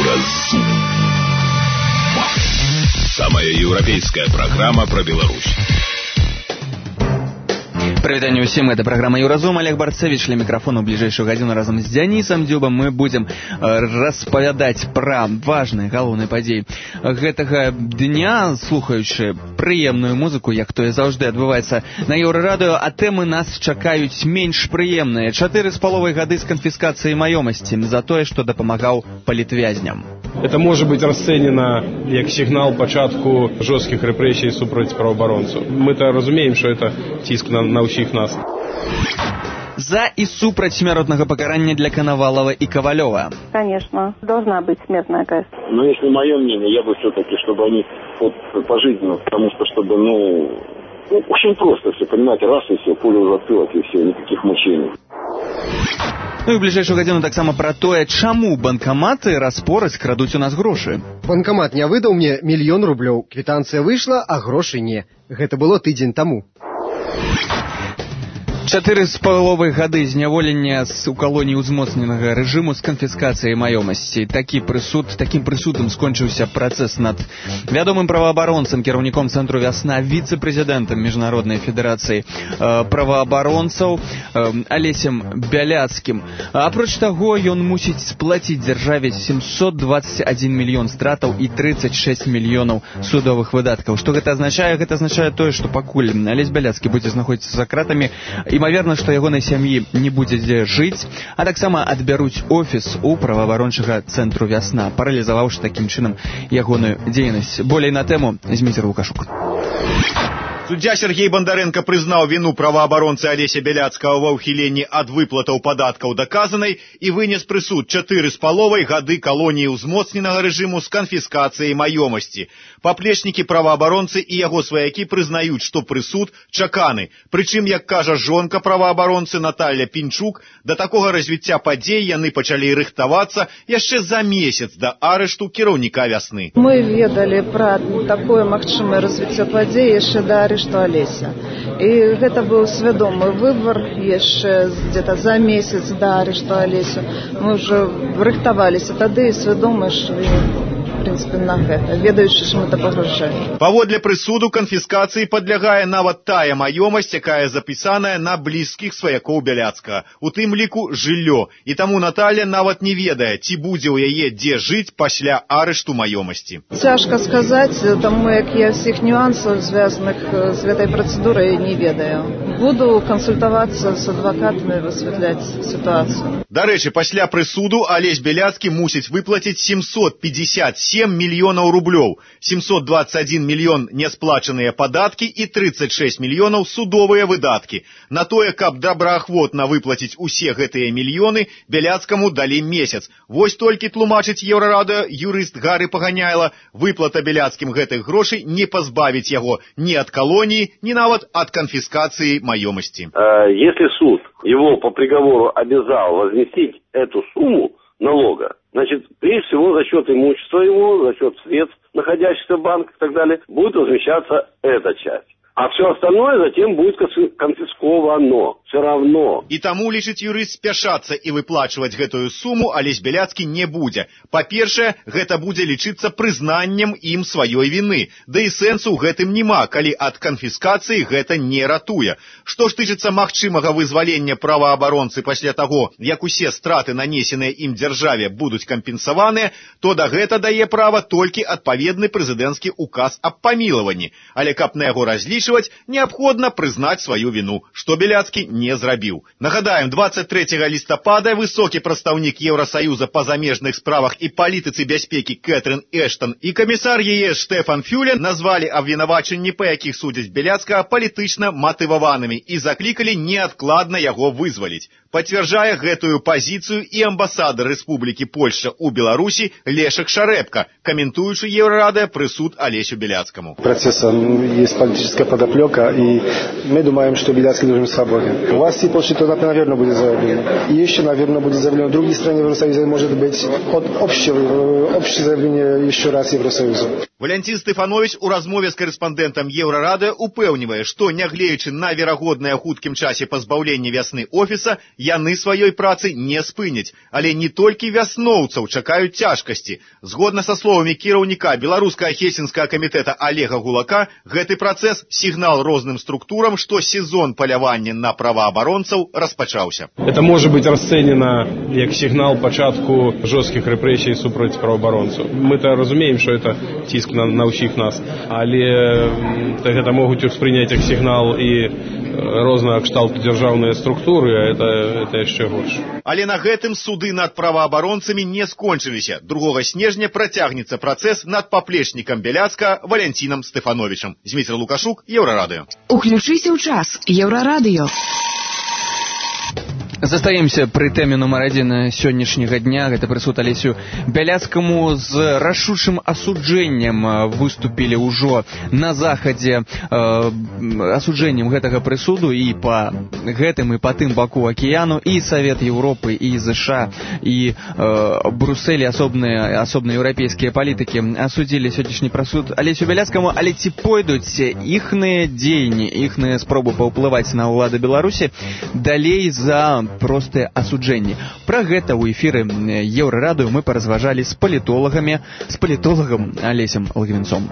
Еўразум. Самая еўрапейская программа про Беларусь. Прывітанне ўсім, гэта праграма Еўразум. Олег Барцевич ля мікрафону. Бліжэйшую гадзіну разам з Дзянісам Дзюбам мы будзем распавядаць пра важныя галоўныя падзеі гэтага дня, слухаючы прыемную музыку, як тое заўжды адбываецца на Еўрарадыё, а тэмы нас чакаюць менш прыемныя. 4,5 гады з канфіскацыяй маёмасці за тое, што дапамагаў палітвязням. Это может быть расценено як сигнал початку жестких репрессий супраць правоабаронцаў. Мы-то разумеем, что это ціск на ўсіх нас. За и супраць смяротнага пакарання для Коновалова и Ковалева. Конечно, должна быть смертная казнь. Но если мое мнение, я бы все-таки, чтобы они пожизненно, потому что, чтобы, очень просто все, понимаете, раз и все, пулю в затылок и все, никаких мучений. Ну і ў бліжэйшую гадзіну таксама пра тое, чаму банкаматы распораць крадуць у нас грошы. Банкамат не выдаў мне 1 000 000 рублёў. Квітанцыя выйшла, а грошай не. Гэта было тыдзень таму. 4,5 гады зняволення у калоніі ўзмоцненага рэжыму з канфіскацыяй маёмасці. Такім прысудам скончыўся працэс над вядомым праваабаронцам, кіраўніком цэнтру «Вясна», віцэ-прэзідэнтам Міжнароднай федэрацыі праваабаронцаў Алесем Бяляцкім. Апроч таго, ён мусіць сплаціць дзяржаве 721 мільён стратаў і 36 мільёнаў судовых выдаткаў. Што гэта азначае? Гэта азначае тое, што пакуль Алесь Бяляцкі будзе знаходзіцца за кратамі, імаверна, што ягонай сям'і не будзе дзе жыць, а таксама адбяруць офіс у праваабарончага цэнтру «Вясна», паралізаваўшы такім чынам ягоную дзейнасць. Болей на тэму Зміцер Лукашук. Суддзя Сергей Бондаренко прызнаў віну праваабаронцы Алеся Бяляцкага ва ўхіленні ад выплатаў падаткаў даказанай і вынес прысуд 4,5 гады калоніі ўзмоцненага рэжыму з канфіскацыяй маёмасці. Паплечнікі праваабаронцы і яго сваякі прызнаюць, што прысуд чаканы. Прычым, як кажа жонка праваабаронцы Наталья Пінчук, да такога развіцця падзей яны пачалі рыхтавацца яшчэ за месяц да арышту кіраўніка «Вясны». Мы ведалі пра такое магчымае развіццё падзей яшчэ да арышту Алеся. І гэта быў свядомы выбор яшчэ где-то за месяц да арышту Алесю. Мы ўжо рыхтаваліся тады і свядома ішлі, в принципе, на гэта, ведаючы, што мы так пагражаем. Паводле прысуду канфіскацыі падлягае нават тая маёмасць, якая запісаная на блізкіх сваякоў Бяляцкага, у тым ліку жыллё. І таму Наталья нават не ведае, ці будзе ў яе дзе жыць пасля арышту маёмасці. Цяжка сказаць, таму як я ўсіх нюансаў, звязаных з гэтай працэдурай, не ведаю. Буду кансультавацца з адвакатамі, высвятляць сітуацыю. Дарэчы, пасля прысуду Алесь Бяляцкі мусіць выплаціць 757 мільёнаў рублёў, 721 мільён несплачаныя падаткі і 36 мільёнаў судовыя выдаткі. На тое, каб добраахвотна выплаціць усе гэтыя мільёны, Бяляцкаму далі месяц. Вось толькі тлумачыць Еўрарадыё юрыст Гары Паганяйла, выплата Бяляцкім гэтых грошай не пазбавіць яго ні ад калоніі, ні нават ад канфіскацыі маёмасці. Если суд его по приговору обязал возместить эту сумму налога, значит, прежде всего за счет имущества его, за счет средств, находящихся в банках и так далее, будет возмещаться эта часть. А все остальное затем будет конфисковано. Все равно. І таму, лічыць юрыст, спяшацца і выплачваць гэтую суму Алесь Бяляцкі не будзе. Па-першае, гэта будзе лічыцца прызнаннем ім сваёй віны. Да і сэнсу ў гэтым няма, калі ад канфіскацыі гэта не ратуе. Што ж тычыцца магчымага вызвалення праваабаронцы пасля таго, як усе страты, нанесеныя ім дзяржаве, будуць кампенсаваныя, то да гэта дае права толькі адпаведны прэзідэнцкі указ аб памілаванні. Але каб на яго разлічваць, неабходна прызнаць сваю віну, што Бяляцкі не зрабіў. Нагадаем, 23 лістапада высокі прадстаўнік Еўрасаюза па замежных справах і палітыцы бяспекі Кэтрын Эштон і камісар ЕС Штефан Фюле назвалі абвінавачанні, па якіх судзяць Бяляцкага, палітычна матываванымі і заклікалі неадкладна яго вызваліць. Пацвярджае гэтую пазіцыю і амбасадар Рэспублікі Польшча ў Беларусі Лешек Шарэпка, каментуючы Еўрарадыё прысуд Алесю Бяляцкаму. Процесса есть политическая подоплека, и мы думаем, что Бяляцкий должен быть свободен. Власти Польши то, наверное, будет заявлено. И еще, наверное, будет заявлено в других странах Евросоюза, может быть, общее заявление еще раз Евросоюзу. Валянцін Стэфановіч у размове з карэспандэнтам Еўрарадыё упэўнівае, што, нягледзячы на верагоднае хуткім часе пазбаўлення вясны офіса, яны сваёй працы не спыняць. Але не толькі вясноўцаў чакаюць цяжкасці. Згодна са словамі кіраўніка беларускага хельсінскага камітэта Олега Гулака, гэты працэс сігнал розным структурам, што сезон палявання на праваабаронцаў распачаўся. Это можа быць расцэнена як сігнал пачатку жорсткіх рэпрэсій супраць праваабаронцаў. Мы-то разумеем, што это ціск на ўсіх нас, але гэта могуць успрыняць як сігнал і рознага кшталту дзяржаўныя структуры, а это яшчэ горш. Але на гэтым суды над праваабаронцамі не скончыліся. 2 снежня працягнецца працэс над паплечнікам Бяляцка Валянцінам Стэфановічам. Зміцер Лукашук, Еўрарадыё. Уключыся ў час. Еўрарадыё. Застаемся пры тэме нумар 1 сённяшняга дня. Гэта прысуд Алесю Бяляцкаму з рашучым асуджэннем выступілі ўжо на захадзе асуджэннем гэтага прысуду і па гэтым і па тым баку акіяну і Савет Еўропы, і ЗША, і Брюссель, асобныя еўрапейскія палітыкі асудзілі сённяшні прысуд Алесю Бяляцкаму, але ці пойдуць іхныя дзеянні, іхныя спробы паўплываць на ўлады Беларусі далей за простыя асуджэнні. Пра гэта ў эфіры Еўрарадыё мы паразважалі з палітолагам Алесем Лагвінцом.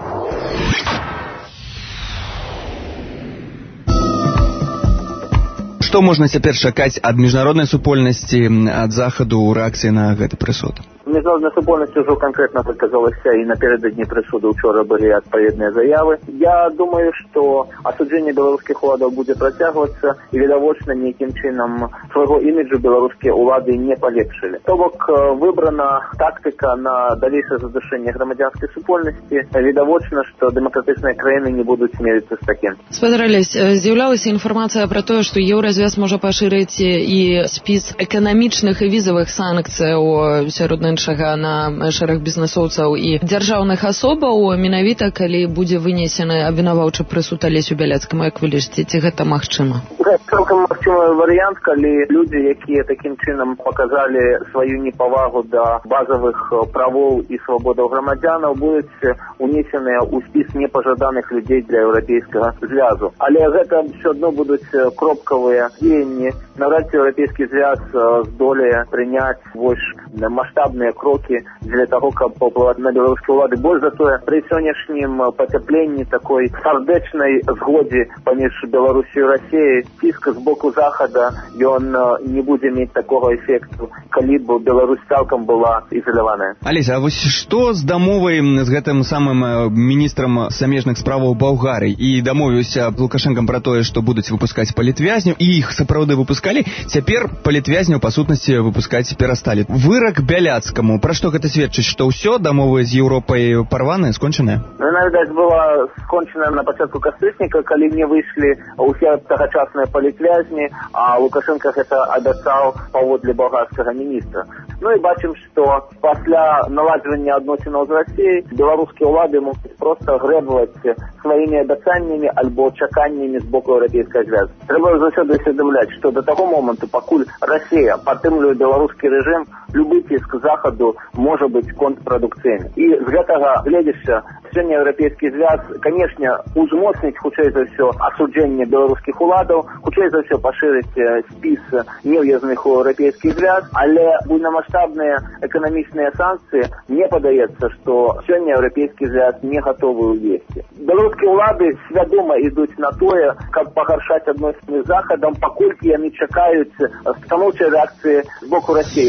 Што можна цяпер чакаць ад міжнароднай супольнасці, ад захаду ў рэакцыі на гэты прысуд? Міжнародная супольнасць ўжо канкрэтна выказалася, і напярэдадні прысуду ўчора былі адпаведныя заявы. Я думаю, што асуджэнне беларускіх уладаў будзе працягвацца, і відавочна нейкім чынам свайго іміджу беларускія улады не палепшылі. То бок выбрана тактыка на далейшае задушэнне грамадзянскай супольнасці. Відавочна, што дэмакратычныя краіны не будуць смеліцца з такім. Спадар Алесь, з'яўлялася інфармацыя пра тое, што Еўразвяз можа пашырыць і спіс эканамічных і візавых санкцыяў сярод іншага на шэраг бізнэсоўцаў і дзяржаўных асобаў, менавіта калі будзе вынесены абвінаваўчы прысуд Алесю Бяляцкаму, як вы лічыце, ці гэта магчыма? Гэта цалкам магчымы варыянт, калі людзі, якія такім чынам паказалі сваю непавагу да базавых правоў і свабодаў грамадзянаў, будуць унесеныя ў спіс непажаданых людзей для еўрапейскага звязу. Але гэта ўсё адно будуць кропкавыя дзеянні. Навряд ці еўрапейскі звяз здолее прыняць больш маштабныя крокі для таго, каб паўплываць на беларускія ўлады. Больш за тое, пры сённяшнім пацяпленні такой сардэчнай згодзе паміж Беларусю і Расіяй, ціск з боку захада, ён не будзе мець такога эфекту, калі б Беларусь цалкам была ізаляваная. Алеся, а вось што з дамовай з гэтым самым міністрам замежных справаў Балгарыі і дамовіўся Лукашэнкам пра тое, што будуць выпускаць палітвязняў, і іх сапраўды выпускалі, цяпер палітвязняў, па сутнасці, выпускаць перасталі. Вырак Бяляцкаму, пра што гэта сведчыць, што ўсё, дамовы з Еўропай парваныя, скончаныя? Яна, відаць, была скончана на пачатку кастрычніка, калі не выйшлі ўсе тагачасныя палітвязні, а Лукашенко гэта абяцаў паводле балгарскага міністра. Ну і бачым, што пасля наладжвання адносінаў з Расіяй беларускія ўлады могуць проста грэбаваць сваімі абяцаннямі альбо чаканнямі з боку еўрапейскага звязу. Трэба заўсёды усведамляць, што да таго моманту, пакуль Расія падтрымлівае беларускі рэжым, любы ціск захаду можа быць контрпрадукцыйны. І з гэтага гледзяча сёння еўрапейскі звяз, канешне, узмоцніць хутчэй за ўсё асуджэнне беларускіх уладаў, хутчэй за ўсё пашырыць спіс неўязных у еўрапейскі звяз, але буйнамаштабныя эканамічныя санкцыі, мне падаецца, што сёння еўрапейскі звяз не гатовы ўвесці. Беларускія ўлады свядома ідуць на тое, каб пагаршаць адносіны з захадам, паколькі яны чакаюць станоўчай рэакцыі з боку Расіі.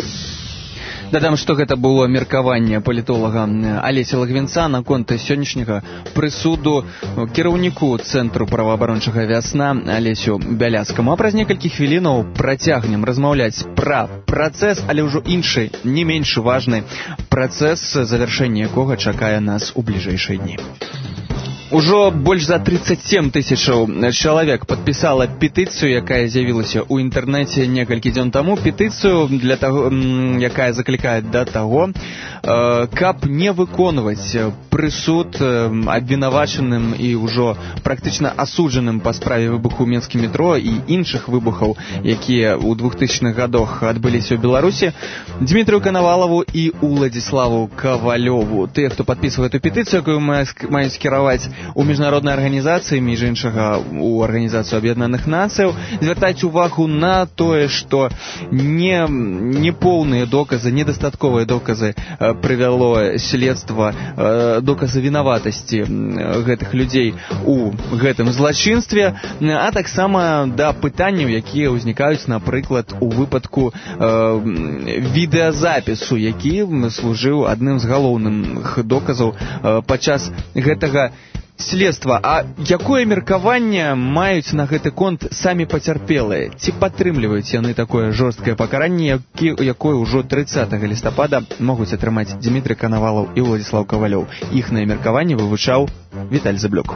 Дадам, што гэта было меркаванне палітолага Алеся Лагвінца наконт сённяшняга прысуду кіраўніку Цэнтру праваабарончага «Вясна» Алесю Бяляцкаму. А праз некалькі хвілінаў працягнем размаўляць пра працэс, але ўжо іншы, не менш важны працэс, завяршэнне якога чакае нас у бліжэйшыя дні. Ужо больш за 37 тысячаў чалавек падпісала петыцыю, якая з'явілася ў інтэрнэце некалькі дзён таму. Петыцыю, для таго, якая заклікае да таго, каб не выконваць прысуд абвінавачаным і ўжо практычна асуджаным па справе выбуху ў мінскім метро і іншых выбухаў, якія ў 2000-х гадах адбыліся ў Беларусі, Дмітрию Коновалову і Уладзіславу Кавалёву. Тыя, хто падпісвае эту петыцыю, якую маюць кіраваць у міжнароднай арганізацыі, між іншага у Арганізацыю Аб'яднаных Нацыяў, звяртаць увагу на тое, што неполныя доказы, недастатковыя доказы прывяло следства, доказы вінаватасці гэтых людзей у гэтым злачынстве, а таксама да пытанняў, якія ўзнікаюць, напрыклад, у выпадку відэазапісу, які служыў адным з галоўных доказаў падчас гэтага следства. А якое меркаванне маюць на гэты конт самі пацярпелыя? Ці падтрымліваюць яны такое жорсткае пакаранне, якое ўжо 30 лістапада могуць атрымаць Дмітрий Коновалов і Уладзіслав Кавалёў? Іхнае меркаванне вывучаў Віталь Заблюк.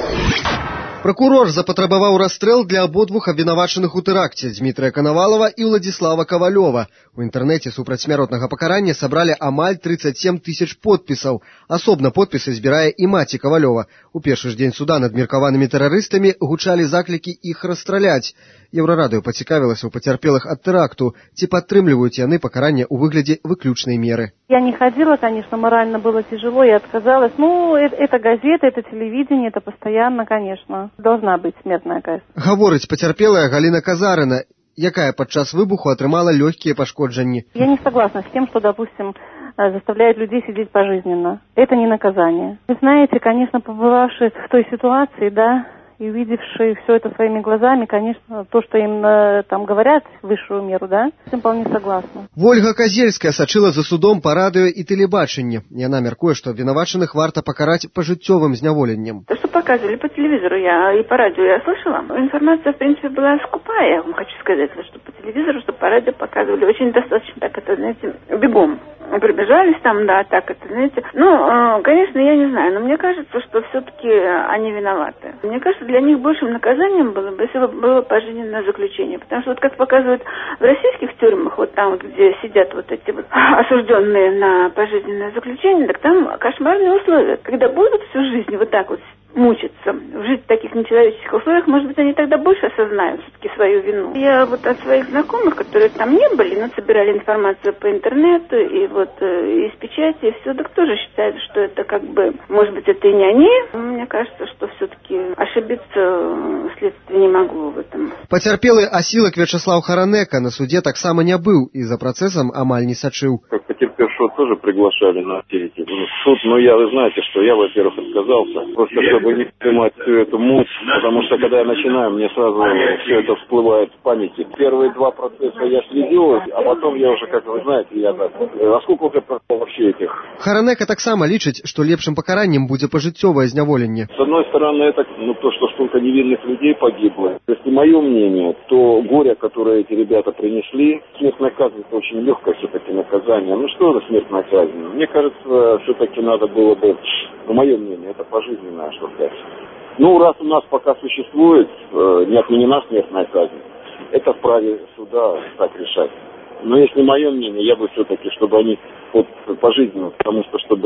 Прокурор запатрабаваў расстрэл для абодвух абвінавачаных у тэракце Дмітрия Коновалова і Уладзіслава Кавалёва. У інтэрнэце супраць смяротнага пакарання сабралі амаль 37 тысяч подпісаў. Асобна подпісы збірае і маці Кавалёва. У першы ж дзень суда над меркаванымі тэрарыстамі гучалі заклікі іх расстраляць. Еўрарадыё пацікавілася у пацярпелых ад тэракту, ці падтрымліваюць яны пакаранне ў выглядзе выключнай меры. Я не ходила, конечно, морально было тяжело, я отказалась. Ну, это газета, это телевидение, это постоянно, конечно. Должна быть смертная казнь. Гаворыць пацярпелая Галина Казарына, якая падчас выбуху атрымала лёгкія пашкоджанні. Я не согласна с тем, что, допустим, заставляют людей сидеть пожизненно. Это не наказание. Вы знаете, конечно, побывавшие в той ситуации, да, и увидевшие все это своими глазами, конечно, то, что им там говорят, высшую меру, да, с этим вполне согласна. Ольга Козельская сачыла за судом по радио и телебачанні. Яна мяркуе, што обвинавачаных варта пакараць пажыццёвым зняволеннем. То, что показывали по телевизору и по радио, я слышала. Информация, в принципе, была скупая, я вам хочу сказать, что по телевизору, что по радио показывали. Очень достаточно, так это, знаете, бегом. Прибежались там, да, так это, знаете. Ну, конечно, я не знаю, но мне кажется, что все-таки они виноваты. Мне кажется, для них большим наказанием было бы, если бы было пожизненное заключение. Потому что вот как показывают в российских тюрьмах, вот там, где сидят вот эти вот осужденные на пожизненное заключение, так там кошмарные условия. Когда будут всю жизнь вот так вот мучиться, жить в таких нечеловеческих условиях, может быть, они тогда больше осознают все-таки свою вину. Я вот от своих знакомых, которые там не были, но собирали информацию по интернету и вот из печати, и все, так тоже считают, что это как бы, может быть, это и не они. Мне кажется, что все-таки ошибиться следствие не могло в этом. Потерпелый осілак Вячеслав Харанека на суде таксама не был и за процессом амаль не сачыў. Как потерпевшего тоже приглашали на эти суд, но вы знаете, что я, во-первых, отказался, просто чтобы не снимать всю эту муть, потому что когда я начинаю, мне сразу все это всплывает в памяти. Первые два процесса я следил, а потом я уже, как вы знаете, я так, а сколько уже прошло вообще этих? Харанека таксама лічыць, што лепшым пакараннем будзе пажыццёвае зняволенне. С одной стороны, это то, что столько невинных людей погибло. Если мое мнение, то горе, которое эти ребята принесли, смертная казнь — это очень легкое все-таки наказание. Ну что за смертная казнь? Мне кажется, все-таки надо было бы, мое мнение, это пожизненное, что сказать. Ну, раз у нас пока существует, не отменена смертная казнь, это вправе суда так решать. Но если мое мнение, я бы все-таки, чтобы они вот пожизненно, потому что, чтобы,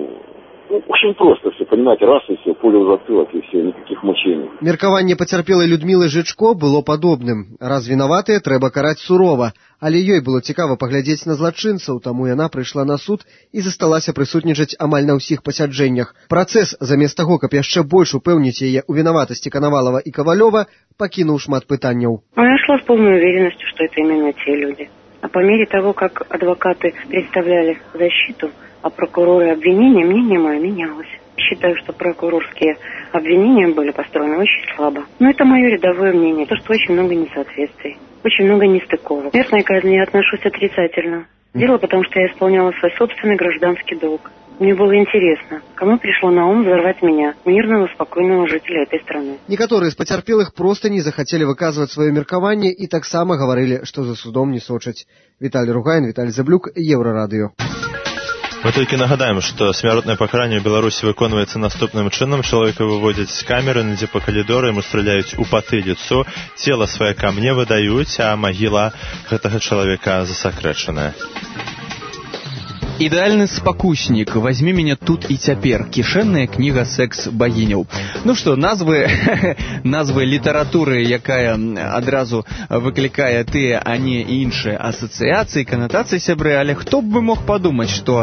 очень просто все, понимаете, раз и все, пуля в затылок и все, никаких мучений. Меркаванне пацярпелай Людмілы Жычко было падобным. Раз вінаватыя, трэба караць сурова. Але ёй было цікава паглядзець на злачынцаў, таму яна прыйшла на суд і засталася прысутнічаць амаль на ўсіх пасяджэннях. Працэс, замест таго, каб яшчэ больш упэўніць яе ў вінаватасці Коновалова і Кавалёва, пакінуў шмат пытанняў. Она шла с полной уверенностью, что это именно те люди. А по мере того, как адвокаты представляли защиту, а прокуроры обвинения, мнение мое менялось. Считаю, что прокурорские обвинения были построены очень слабо. Но это мое рядовое мнение, то, что очень много несоответствий, очень много нестыковок. Смертной казни я отношусь отрицательно. Дело потому, что я исполняла свой собственный гражданский долг. Мне было интересно, кому пришло на ум взорвать меня, мирного, спокойного жителя этой страны. Некоторые из потерпелых просто не захотели выказывать свое меркаванне и так само говорили, что за судом не сочаць. Виталий Ругайн, Виталий Заблюк, Еврорадио. Мы толькі нагадаем, што смяротнае пакаранне ў Беларусі выконваецца наступным чынам. Чалавека выводзяць з камеры, ідзе па калідоры, яму страляюць у патыліцу, цела сваякам не выдаюць, а магіла гэтага чалавека засакрэчаная. Ідэальны спакуснік, возьми меня тут і цяпер, кішэнная кніга секс-багіняў. Ну што, назвы літаратуры, якая адразу выклікае тыя, а не іншыя асацыяцыі, канатацыі, сябры, але хто б мог падумаць, што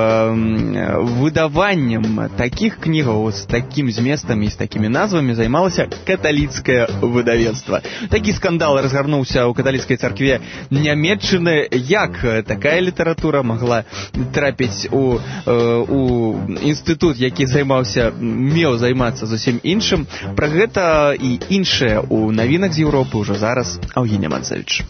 выдаваннем такіх кнігаў з такім зместам і з такімі назвамі займалася каталіцкае выдавецтва. Такі скандал разгарнуўся ў каталіцкай царкве Нямецчыны. Як такая літаратура магла трапіць у інстытут, які меў займацца зусім іншым. Пра гэта і іншае ў навінах з Еўропы ўжо зараз Аўгіння Манцевіч.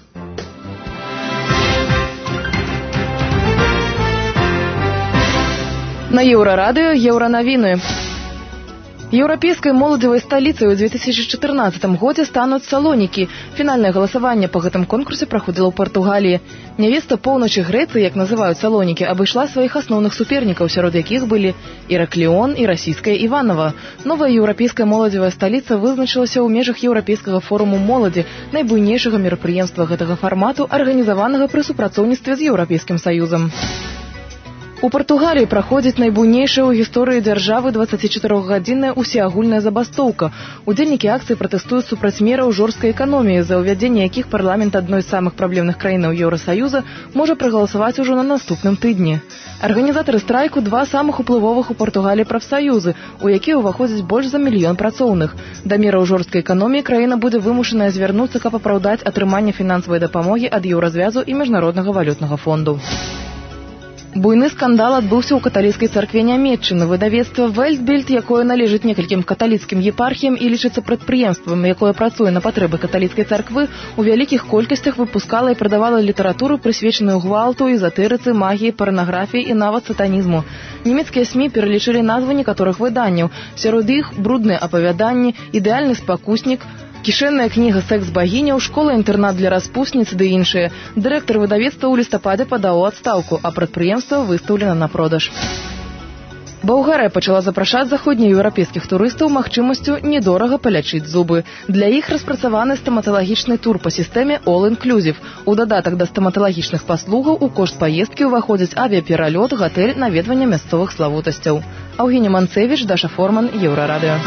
На Еўрарадыё еўранавіны. Еўрапейскай моладзевай сталіцай у 2014 годзе стануць Салонікі. Фінальнае галасаванне па гэтым конкурсе праходзіла ў Партугаліі. Нявеста поўначы Грэцыі, як называюць Салонікі, абышла сваіх асноўных супернікаў, сярод якіх былі Іракліон і расійская Іванова. Новая еўрапейская моладзевая сталіца вызначылася ў межах еўрапейскага форуму моладзі, найбуйнейшага мерапрыемства гэтага фармату, арганізаванага пры супрацоўніцтве з Еўрапейскім саюзам. У Партугаліі праходзіць найбуйнейшая ў гісторыі дзяржавы 24-гадзінная усеагульная забастоўка. Удзельнікі акцыі пратэстуюць супраць мераў жорсткай эканоміі, за ўвядзенне якіх парламент адной з самых праблемных краінаў Еўрасаюза можа прагаласаваць ужо на наступным тыдні. Арганізатары страйку два самых уплывовых у Партугаліі прафсаюзы, у якія ўваходзіць больш за 1 мільён працоўных. Да мераў жорсткай эканоміі краіна будзе вымушаная звярнуцца, каб апраўдаць атрыманне фінансавай дапамогі ад Еўразвязу і Міжнароднага валютнага фонду. Буйны скандал адбыўся ў каталіцкай царкве Нямецчыны. Выдавецтва Вельтбільд, якое належыць некалькім каталіцкім епархіям і лічыцца прадпрыемствам, якое працуе на патрэбы каталіцкай царквы, у вялікіх колькасцях выпускала і прадавала літаратуру, прысвечаную гвалту, эзатэрыцы, магіі, парнаграфіі і нават сатанізму. Нямецкія СМІ пералічылі назвы некаторых выданняў. Сярод іх брудныя апавяданні, ідэальны спакуснік, кішэнная кніга секс-багіняў, школа-інтэрнат для распусніц ды іншыя. Дырэктар выдавецтва ў лістападзе падаў у адстаўку, а прадпрыемства выстаўлена на продаж. Балгарыя пачала запрашаць заходнееўрапейскіх турыстаў магчымасцю недорага палячыць зубы. Для іх распрацаваны стаматалагічны тур па сістэме All-Inclusive. У дадатак да стаматалагічных паслугаў у кошт паездкі ўваходзіць авіапералёт, гатэль, наведванне мясцовых славутасцяў. Аўгіння Манцевіч, Даша Форман, Еўрарадыё.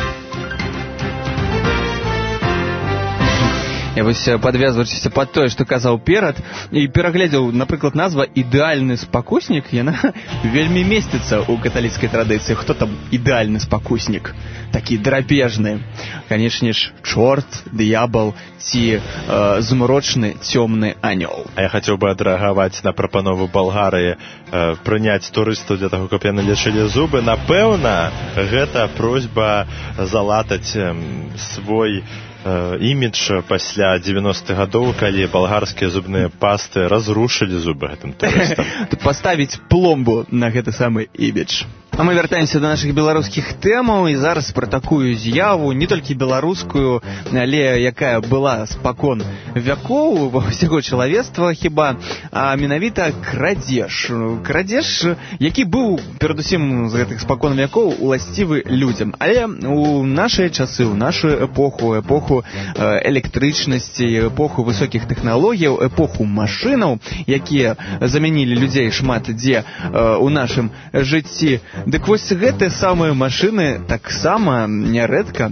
Я вось падвязваючыся пад тое, што казаў перад, і пераглядзеў, напрыклад, назва «Ідэальны спакуснік», яна вельмі месціцца ў каталіцкай традыцыі. Хто там ідэальны спакуснік? Такі драпежны. Канечне ж, чорт, д'ябал ці змрочны цёмны анёл. А я хацеў бы адрэагаваць на прапанову Балгарыі прыняць турыстаў для таго, каб яны лечылі зубы. Напэўна, гэта просьба залатаць свой імідж пасля 90-х гадоў, калі балгарскія зубныя пасты разрушылі зубы гэтым турыстам. Паставіць пломбу на гэты самы імідж. А мы вяртаемся да нашых беларускіх тэмаў, і зараз пра такую з'яву, не толькі беларускую, але якая была спакон вякоў ва ўсяго чалавецтва хіба, а менавіта крадзеж. Крадзеж, які быў перадусім з гэтых спакон вякоў уласцівы людзям. Але у нашыя часы, у нашу эпоху электрычнасці, эпоху высокіх тэхналогіяў, эпоху машынаў, якія замянілі людзей шмат дзе у нашым жыцці, дык вось гэтыя самыя машыны таксама нярэдка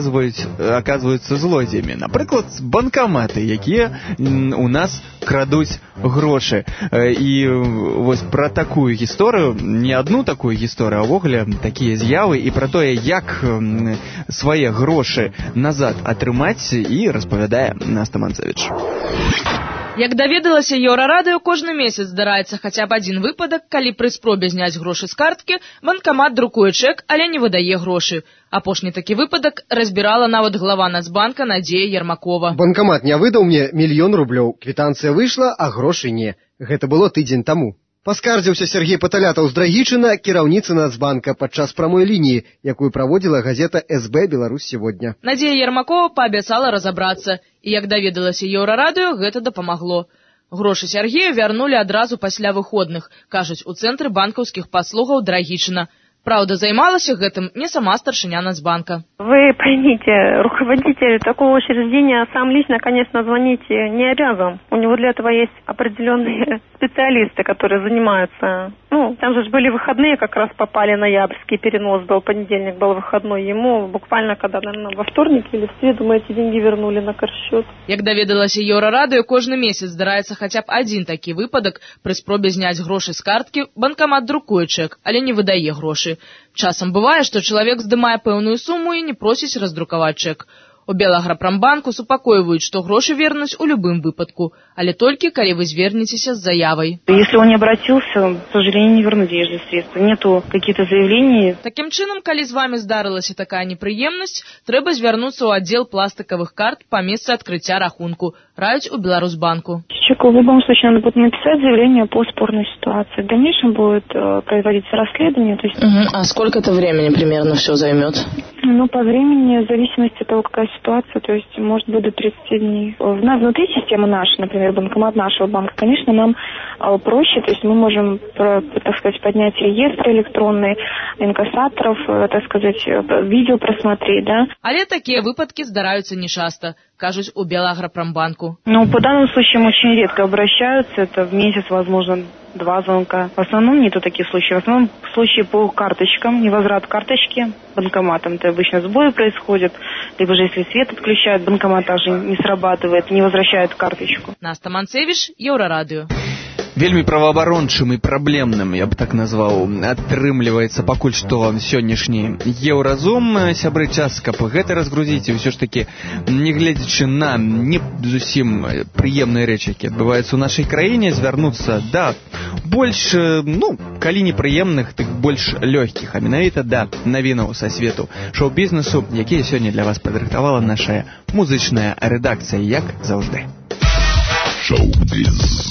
аказваюцца злодзеямі. Напрыклад, банкаматы, якія у нас крадуць грошы. І вось пра такую гісторыю, не адну такую гісторыю, а ўвогуле такія з'явы, і пра тое, як свае грошы назад атрымаць, і распавядае Наста Манцевіч. Як даведалася Еўрарадыё, кожны месяц здараецца хаця б адзін выпадак, калі пры спробе зняць грошы з карткі, банкамат друкуе чэк, але не выдае грошы. Апошні такі выпадак разбірала нават глава Нацбанка Надзея Ермакова. Банкамат не выдаў мне 1 000 000 рублёў. Квітанцыя выйшла, а грошы не. Гэта было тыдзень таму. Паскардзіўся Сергей Паталятаў з Драгічына, кіраўніцы Нацбанка, падчас прамой лініі, якую праводзіла газета СБ «Беларусь сегодня». Надзея Ермакова паабяцала разабрацца, і як даведалася Еўрарадыё, гэта дапамагло. Грошы Сяргею вярнулі адразу пасля выходных, кажуць у цэнтры банкаўскіх паслугаў Драгічына. Правда, займалася гэтым не сама старшыня Нацбанка. Вы поймите, руководитель такого учреждения сам лично, конечно, звонить не обязан. У него для этого есть определенные специалисты, которые занимаются. Там же были выходные, как раз попали ноябрьский перенос был, понедельник был выходной. Ему буквально, когда, наверное, во вторник или в среду мы эти деньги вернули на каршчёт. Як даведалася Еўрарадыё, кожны месяц здараецца хаця б адзін такі выпадак. Пры спробе зняць грошы з карткі банкамат друкуе чэк, але не выдае грошы. Часам бывае, што чалавек здымае пэўную суму і не просіць раздрукаваць чэк. У Белаграпрамбанку супакойваюць, што грошы вернуць у любым выпадку, але толькі калі вы звернецеся з заявай. Если он не обратился, к сожалению, не вернуть денежные средства. Нету каких-то заявлений. Таким чынам, калі з вами здарылася такая непрыемнасць, трэба звярнуцца ў аддзел пластыкавых карт па месцы адкрыцця рахунку, раюць у Беларусбанку. Человеку в любом случае надо будет написать заявление по спорной ситуации. В дальнейшем будет производиться расследование. То есть... А сколько это времени примерно все займет? По времени, в зависимости от того, какая ситуация, то есть может быть до 30 дней. Внутри системы нашей, например, банкомат нашего банка, конечно, нам проще, то есть мы можем, так сказать, поднять реестр электронный инкассаторов, так сказать, видео просмотреть, да. Але такие выпадки здараюцца нечасто, кажуць у Белаграпрамбанку. По данному случаю очень редко обращаются, это в месяц, возможно, 2 звонка. В основном нету таких случаев. В основном случаи по карточкам, невозврат карточки банкоматом. Это обычно сбои происходят. Либо же если свет отключают, банкомат также не срабатывает, не возвращает карточку. Наста Манцевич, Еўрарадыё. Вельмі праваабарончым і праблемным, я б так назваў, атрымліваецца пакуль што сённяшні Еўразум. Сябры, час, каб гэта разгрузіць, і ўсё ж такі, не гледзячы на не зусім прыемныя рэчы, які адбываюцца ў нашай краіне, звярнуцца да больш, калі непрыемных, тых больш лёгкіх, а менавіта да навінаў са свету шоу-бізнесу, якія сёння для вас падрыхтавала наша музычная рэдакцыя, як заўжды. Шоу-біз.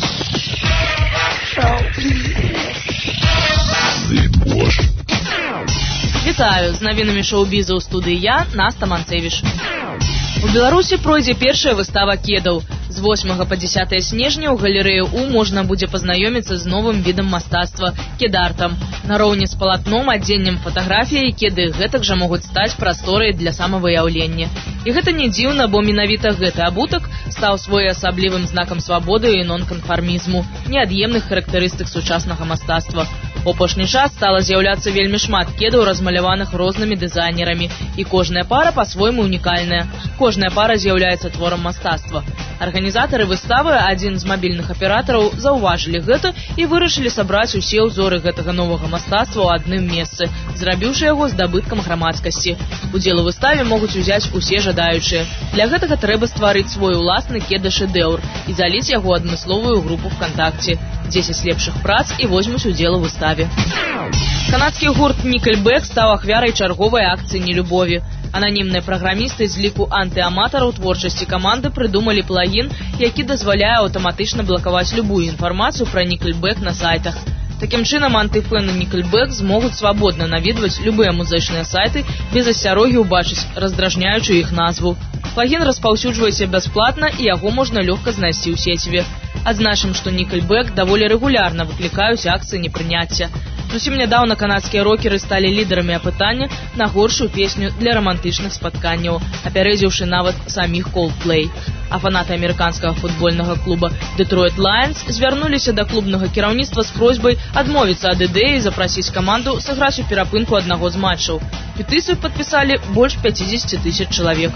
Вітаю, з навінамі шоу-біза ў студыі я, Наста Манцевіш. У Беларусі пройдзе першая выстава кедаў. З 8 па 10 снежня ў галерэі У можна будзе пазнаёміцца з новым відам мастацтва – кед-артам. Нароўні з палатном, адзеннем фатаграфіяй, кеды гэтак жа могуць стаць прасторай для самавыяўлення. І гэта не дзіўна, бо менавіта гэты абутак стаў своеасаблівым знакам свабоды і нонканфармізму, неад'емных характарыстык сучаснага мастацтва. У апошні час стала з'яўляцца вельмі шмат кедаў, размаляваных рознымі дызайнерамі, і кожная пара па-свойму унікальная. Кожная пара з'яўляецца творам мастацтва. Арганізатары выставы, адзін з мабільных аператараў, заўважылі гэта і вырашылі сабраць усе ўзоры гэтага новага мастацтва ў адным месцы, зрабіўшы яго здабыткам грамадскасці. Удзел у выставе могуць узяць усе жадаючыя. Для гэтага трэба стварыць свой уласны кеда-шэдэўр і заліць яго ў адмысловую групу ВКонтакце. 10 лепшых прац і возьмуць удзел у выставе. Канадскі гурт Nickelback стаў ахвярай чарговай акцыі нелюбові. Ананімныя праграмісты з ліку антыаматараў творчасці каманды прыдумалі плагін, які дазваляе аўтаматычна блакаваць любую інфармацыю пра Nickelback на сайтах. Такім чынам, антыфэны Nickelback змогуць свабодна наведваць любыя музычныя сайты без асцярогі ўбачыць раздражняючую іх назву. Плагін распаўсюджваецца бясплатна і яго можна лёгка знайсці ў сеціве. Адзначым, што Nickelback даволі рэгулярна выклікаюць акцыі непрыняцця. Зусім нядаўна канадскія рокеры сталі лідарамі апытання на горшую песню для рамантычных спатканняў, апярэдзіўшы нават саміх Coldplay. А фанаты амерыканскага футбольнага клуба Detroit Lions звярнуліся да клубнага кіраўніцтва з просьбай адмовіцца ад ідэі запрасіць каманду сыграць у перапынку аднаго з матчаў. Петыцыю падпісалі больш 50 000 чалавек.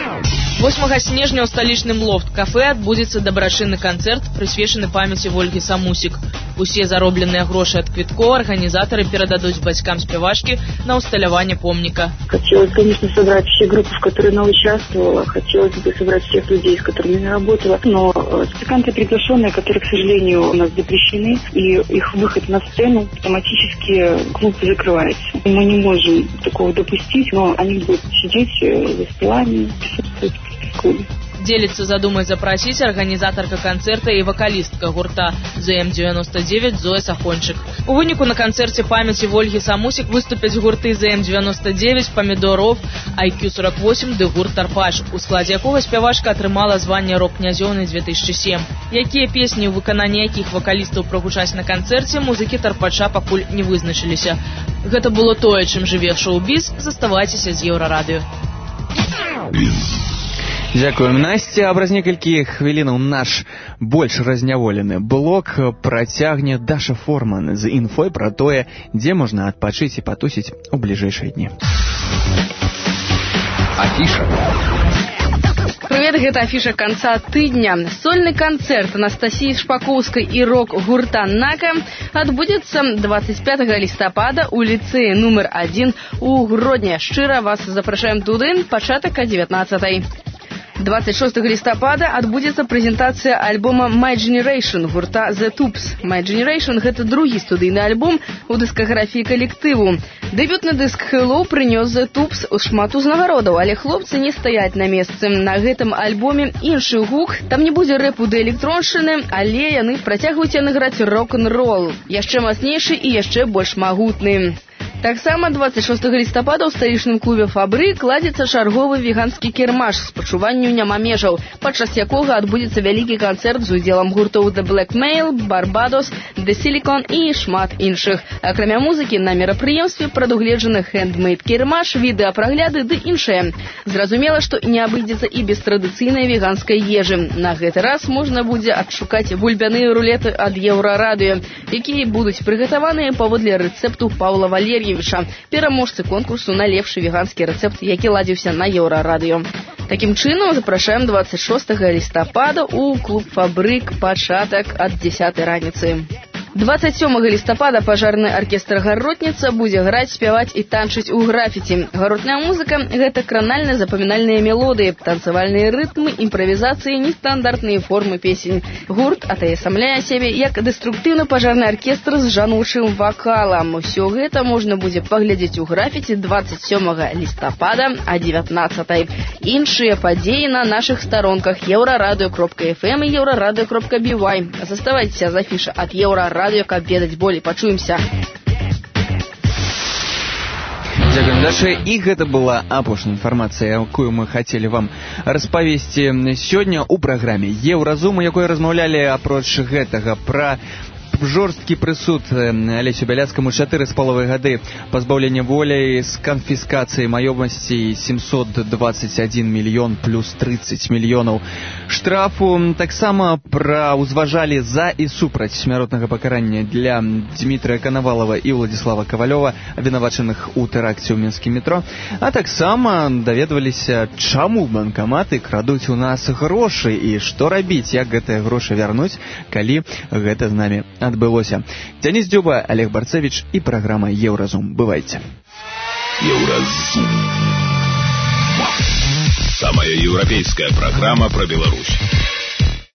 8 снежня ў сталічным лофт-кафэ адбудзецца дабрачынны канцэрт, прысвечаны памяці Вольгі Самусік. Усе заробленыя грошы ад квіткоў арганізатары перададуць бацькам спявачкі на усталяванне помніка. Хотелось, конечно, собрать все группы, в которых она участвовала. Хотелось бы собрать всех людей, с которыми она работала. Но музыканты приглашенные, которые, к сожалению, у нас запрещены, и их выход на сцену автоматически клуб закрывается. Мы не можем такого допустить, но они будут сидеть за столами, присутствовать в клубе. Делится задумай запросить организаторка концерта и вокалистка гурта ЗМ-99 Зоя Сафончик. У выніку на концерте памяти Ольги Самусик выступят гурты ЗМ-99, Помидоров, IQ-48 ды гурт Тарпаш, у складе якого спявашка атрымала звание рок-князёўны 2007. Якія песні ў выкананні якіх вакалістаў прагучаць на канцэрце, музыкі Тарпача пакуль не вызначыліся. Гэта было тое, чым жыве шоу-біз. Заставайцеся з Еўрарадыё. Дзякуем, Насця. А праз некалькі хвілінаў наш больш разняволены блок працягне Даша Форман з інфой пра тое, дзе можна адпачыць і патусіць у бліжэйшыя дні. Афіша. Привет, гэта афіша конца тыдня. Сольны канцэрт Анастасіі Шпакоўскай і рок-гурта «Нака» адбудзецца 25 лістапада ў ліцэі нумар 1 у Гродні. Шчыра вас запрашаем туды, пачатак о 19-й. 26 лістапада адбудзецца прэзентацыя альбома My Generation гурта The Tubes. My Generation – гэта другі студыйны альбом у дыскаграфіі калектыву. Дэбютны дыск Hello прынёс The Tubes шмат узнагародаў, але хлопцы не стаяць на месцы. На гэтым альбоме іншы гук, там не будзе рэпу ды электроншчыны, але яны працягваюць граць рок-н-рол. Яшчэ мацнейшы і яшчэ больш магутны. Таксама 26 лістапада ў сталічным клубе «Фабры» кладзецца чарговы веганскі кірмаш з пачуванню няма межаў, падчас якога адбудзецца вялікі канцэрт з удзелам гуртоў The Blackmail, Barbados, The Silicon і шмат іншых. Акрамя музыкі на мерапрыемстве прадугледжаны хендмейд кірмаш, відэапрагляды ды іншае. Зразумела, што не абыдзецца і без традыцыйнай веганскай ежы. На гэты раз можна будзе адшукаць бульбяныя рулеты ад Еўрарадыё, якія будуць прыгатаваныя паводле рэцэпту Паўла Валер'евіча, пераможцы конкурсу на лепшы веганскі рэцэпт, які ладзіўся на Еўрарадыё. Такім чынам, запрашаем 26 лістапада ў клуб «Фабрык», пачатак ад 10 раніцы. 27 лістапада пажарны аркестр «Гаротніца» будзе граць, спяваць і танчыць у графіці. Гаротная музыка – гэта кранальна запамінальныя мелодыі, танцавальныя рытмы, імправізацыі, нестандартныя формы песень. Гурт атаясамляе сябе як дэструктыўны пажарны аркестр з жаночым вакалам. Усё гэта можна будзе паглядзець у графіці 27 лістапада о 19-й. Іншыя падзеі на нашых старонках euraradio.fm і euraradio.by. Заставайцеся з афіша ад Еўрарадыё, каб ведаць болей. Пачуемся. Дзякуем, Даша. І гэта была апошняя інфармацыя, якую мы хацелі вам распавесці сёння ў праграме Еўразум, у якой размаўлялі апроч гэтага пра жорсткі прысуд Алесю Бяляцкаму 4,5 гады пазбаўлення волі з канфіскацыяй маёмасці 721 мільён плюс 30 мільёнаў штрафу. Таксама узважалі за і супраць смяротнага пакарання для Дмітрыя Канавалава і Уладзіслава Кавалёва, абвінавачаных у тэракце ў мінскім метро. А таксама даведваліся, чаму банкаматы крадуць у нас грошы і што рабіць, як гэтыя грошы вярнуць, калі гэта з намі адбылося. Дзяніс Дзюба, Олег Барцевич і праграма Еўразум. Бывайце. Еўразум. Самая еўрапейская программа про Беларусь.